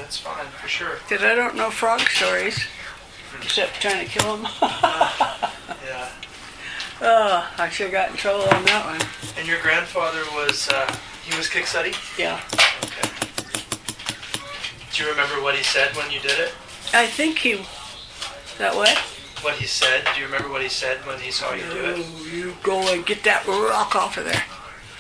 That's fine, for sure. Because I don't know frog stories, except trying to kill them. Yeah. Oh, I should have got in trouble on that one. And your grandfather was, he was Kicksuddy? Yeah. Okay. Do you remember what he said when you did it? I think that what? What he said? Do you remember what he said when he saw you do it? Oh, you go and get that rock off of there.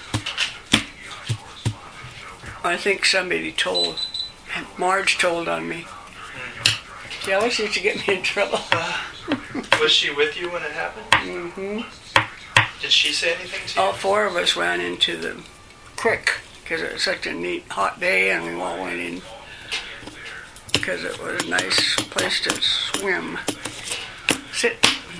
I think somebody told, Marge told on me. She always used to get me in trouble. Was she with you when it happened? Mm-hmm. Did she say anything to you? All four of us ran into the creek because it was such a neat hot day, and we all went in because it was a nice place to swim. Sit.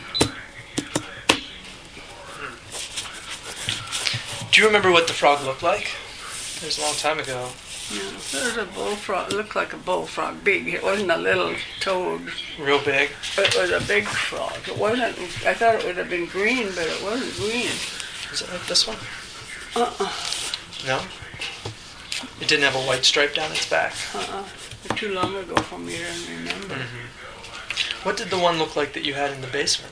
Do you remember what the frog looked like? It was a long time ago. Yeah, there was a bullfrog. It looked like a bullfrog, big. It wasn't a little toad. Real big? It was a big frog. It wasn't. I thought it would have been green, but it wasn't green. Is it like this one? Uh-uh. No? It didn't have a white stripe down its back? Uh-uh. Too long ago for me to remember. Mm-hmm. What did the one look like that you had in the basement?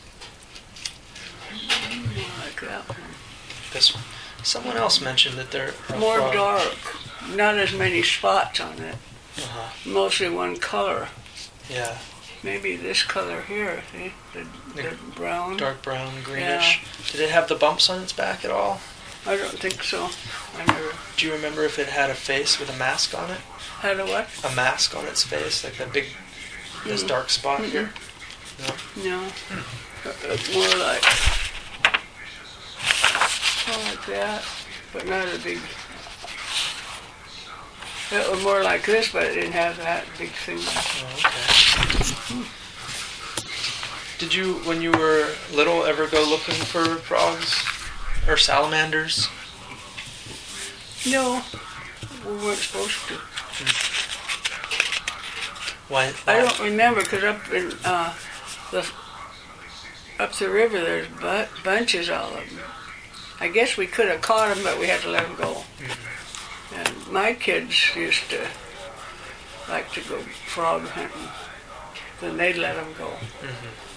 More like that one. This one. Someone else mentioned that they're More dark. Not as many spots on it. Uh-huh. Mostly one color. Yeah. Maybe this color here, see? The brown. Dark brown, greenish. Yeah. Did it have the bumps on its back at all? I don't think so. I never. Do you remember if it had a face with a mask on it? Had a what? A mask on its face, like that big, this dark spot here? No? No. More like that, but not a big. It was more like this, but it didn't have that big thing. Oh, okay. Did you, when you were little, ever go looking for frogs or salamanders? No, we weren't supposed to. Why? I don't remember, because up the river there's bunches of them. I guess we could have caught them, but we had to let them go. Mm-hmm. And my kids used to like to go frog hunting. Then they'd let them go. Mm-hmm.